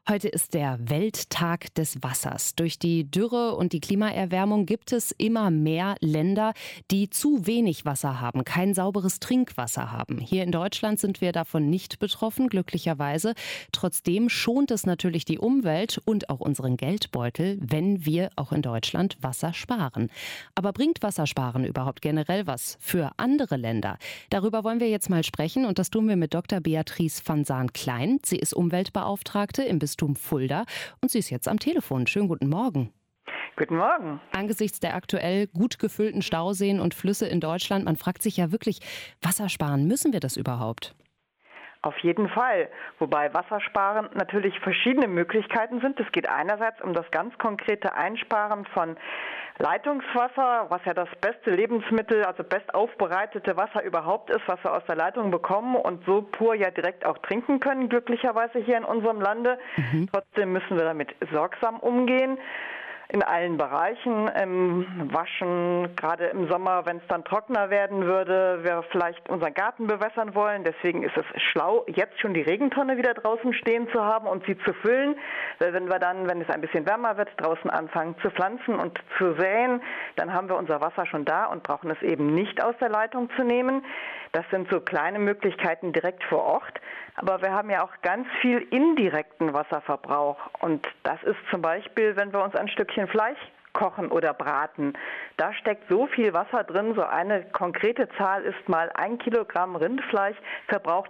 Heute ist der Welttag des Wassers. Durch die Dürre und die Klimaerwärmung gibt es immer mehr Länder, die zu wenig Wasser haben, kein sauberes Trinkwasser haben. Hier in Deutschland sind wir davon nicht betroffen, glücklicherweise. Trotzdem schont es natürlich die Umwelt und auch unseren Geldbeutel, wenn wir auch in Deutschland Wasser sparen. Aber bringt Wassersparen überhaupt generell was für andere Länder? Darüber wollen wir jetzt mal sprechen und das tun wir mit Dr. Beatrice van Saan-Klein. Sie ist Umweltbeauftragte im Bistum Fulda und sie ist jetzt am Telefon. Schönen guten Morgen. Guten Morgen. Angesichts der aktuell gut gefüllten Stauseen und Flüsse in Deutschland, man fragt sich ja wirklich, Wassersparen, müssen wir das überhaupt? Auf jeden Fall. Wobei Wassersparen natürlich verschiedene Möglichkeiten sind. Es geht einerseits um das ganz konkrete Einsparen von Leitungswasser, was ja das beste Lebensmittel, also best aufbereitete Wasser überhaupt ist, was wir aus der Leitung bekommen und so pur ja direkt auch trinken können, glücklicherweise hier in unserem Lande. Trotzdem müssen wir damit sorgsam umgehen. In allen Bereichen, Waschen, gerade im Sommer, wenn es dann trockener werden würde, wir vielleicht unseren Garten bewässern wollen. Deswegen ist es schlau, jetzt schon die Regentonne wieder draußen stehen zu haben und sie zu füllen. Weil wenn wir dann, wenn es ein bisschen wärmer wird, draußen anfangen zu pflanzen und zu säen, dann haben wir unser Wasser schon da und brauchen es eben nicht aus der Leitung zu nehmen. Das sind so kleine Möglichkeiten direkt vor Ort. Aber wir haben ja auch ganz viel indirekten Wasserverbrauch. Und das ist zum Beispiel, wenn wir uns ein Stückchen Fleisch kochen oder braten. Da steckt so viel Wasser drin, so eine konkrete Zahl ist mal 1 Kilogramm Rindfleisch verbraucht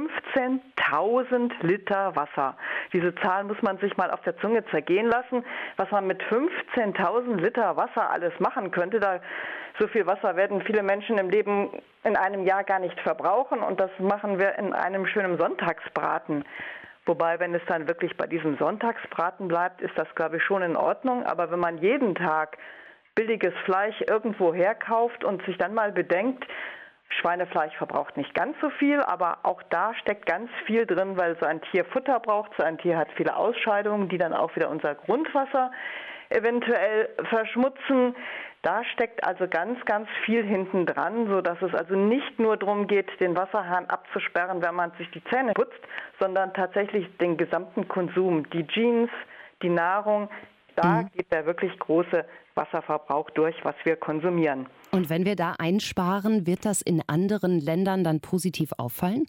15.000 Liter Wasser. Diese Zahl muss man sich mal auf der Zunge zergehen lassen, was man mit 15.000 Liter Wasser alles machen könnte. So viel Wasser werden viele Menschen im Leben in einem Jahr gar nicht verbrauchen und das machen wir in einem schönen Sonntagsbraten. Wobei, wenn es dann wirklich bei diesem Sonntagsbraten bleibt, ist das, glaube ich, schon in Ordnung. Aber wenn man jeden Tag billiges Fleisch irgendwo herkauft und sich dann mal bedenkt, Schweinefleisch verbraucht nicht ganz so viel, aber auch da steckt ganz viel drin, weil so ein Tier Futter braucht. So ein Tier hat viele Ausscheidungen, die dann auch wieder unser Grundwasser eventuell verschmutzen. Da steckt also ganz, ganz viel hinten dran, sodass es also nicht nur darum geht, den Wasserhahn abzusperren, wenn man sich die Zähne putzt, sondern tatsächlich den gesamten Konsum, die Jeans, die Nahrung, da geht der wirklich große Wasserverbrauch durch, was wir konsumieren. Und wenn wir da einsparen, wird das in anderen Ländern dann positiv auffallen?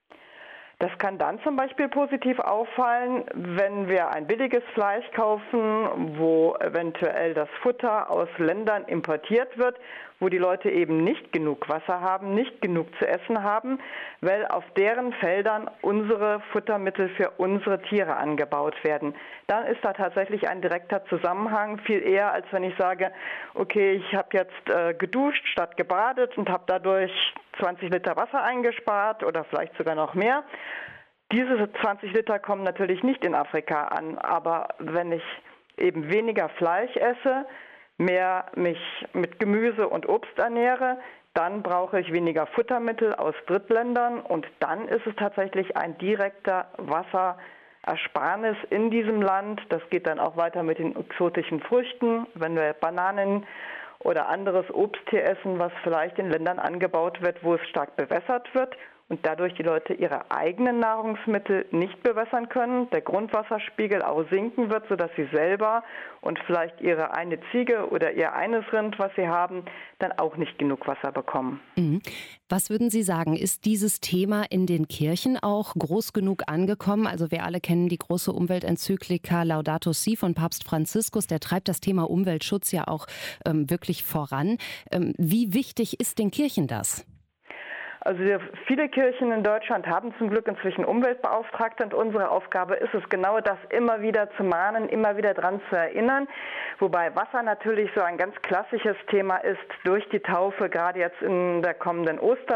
Das kann dann zum Beispiel positiv auffallen, wenn wir ein billiges Fleisch kaufen, wo eventuell das Futter aus Ländern importiert wird, wo die Leute eben nicht genug Wasser haben, nicht genug zu essen haben, weil auf deren Feldern unsere Futtermittel für unsere Tiere angebaut werden. Dann ist da tatsächlich ein direkter Zusammenhang, viel eher, als wenn ich sage, okay, ich habe jetzt geduscht statt gebadet und habe dadurch 20 Liter Wasser eingespart oder vielleicht sogar noch mehr. Diese 20 Liter kommen natürlich nicht in Afrika an, aber wenn ich eben weniger Fleisch esse, mehr mich mit Gemüse und Obst ernähre, dann brauche ich weniger Futtermittel aus Drittländern und dann ist es tatsächlich ein direkter Wasserersparnis in diesem Land. Das geht dann auch weiter mit den exotischen Früchten, wenn wir Bananen oder anderes Obst hier essen, was vielleicht in Ländern angebaut wird, wo es stark bewässert wird und dadurch die Leute ihre eigenen Nahrungsmittel nicht bewässern können, der Grundwasserspiegel auch sinken wird, sodass sie selber und vielleicht ihre eine Ziege oder ihr eines Rind, was sie haben, dann auch nicht genug Wasser bekommen. Was würden Sie sagen, ist dieses Thema in den Kirchen auch groß genug angekommen? Also wir alle kennen die große Umweltenzyklika Laudato Si von Papst Franziskus, der treibt das Thema Umweltschutz ja auch wirklich voran. Wie wichtig ist den Kirchen das? Also viele Kirchen in Deutschland haben zum Glück inzwischen Umweltbeauftragte und unsere Aufgabe ist es genau das immer wieder zu mahnen, immer wieder dran zu erinnern. Wobei Wasser natürlich so ein ganz klassisches Thema ist durch die Taufe, gerade jetzt in der kommenden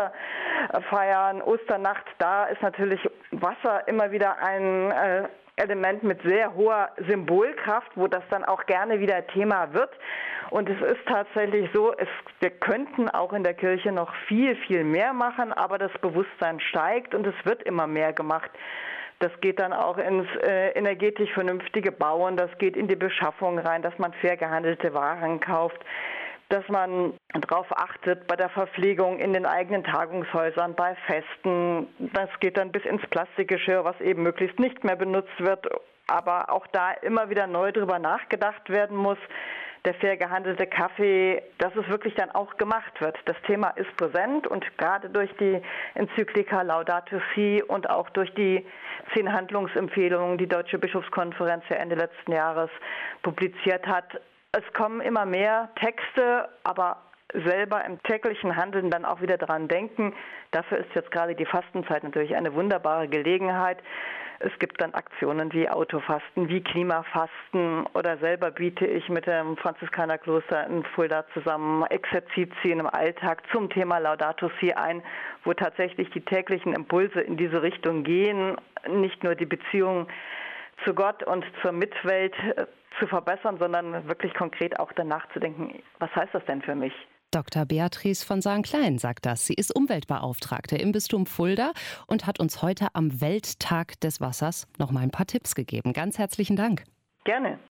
Osterfeiern, Osternacht, da ist natürlich Wasser immer wieder ein Element mit sehr hoher Symbolkraft, wo das dann auch gerne wieder Thema wird. Und es ist tatsächlich so, wir könnten auch in der Kirche noch viel, viel mehr machen, aber das Bewusstsein steigt und es wird immer mehr gemacht. Das geht dann auch ins energetisch vernünftige Bauen, das geht in die Beschaffung rein, dass man fair gehandelte Waren kauft, dass man darauf achtet bei der Verpflegung in den eigenen Tagungshäusern, bei Festen. Das geht dann bis ins Plastikgeschirr, was eben möglichst nicht mehr benutzt wird, aber auch da immer wieder neu drüber nachgedacht werden muss. Der fair gehandelte Kaffee, dass es wirklich dann auch gemacht wird. Das Thema ist präsent und gerade durch die Enzyklika Laudato Si und auch durch die 10 Handlungsempfehlungen, die Deutsche Bischofskonferenz ja Ende letzten Jahres publiziert hat. Es kommen immer mehr Texte, aber selber im täglichen Handeln dann auch wieder dran denken. Dafür ist jetzt gerade die Fastenzeit natürlich eine wunderbare Gelegenheit. Es gibt dann Aktionen wie Autofasten, wie Klimafasten oder selber biete ich mit dem Franziskanerkloster in Fulda zusammen Exerzitien im Alltag zum Thema Laudato Si ein, wo tatsächlich die täglichen Impulse in diese Richtung gehen, nicht nur die Beziehung zu Gott und zur Mitwelt zu verbessern, sondern wirklich konkret auch danach zu denken, was heißt das denn für mich? Dr. Beatrice von Sahn-Klein sagt das. Sie ist Umweltbeauftragte im Bistum Fulda und hat uns heute am Welttag des Wassers noch mal ein paar Tipps gegeben. Ganz herzlichen Dank. Gerne.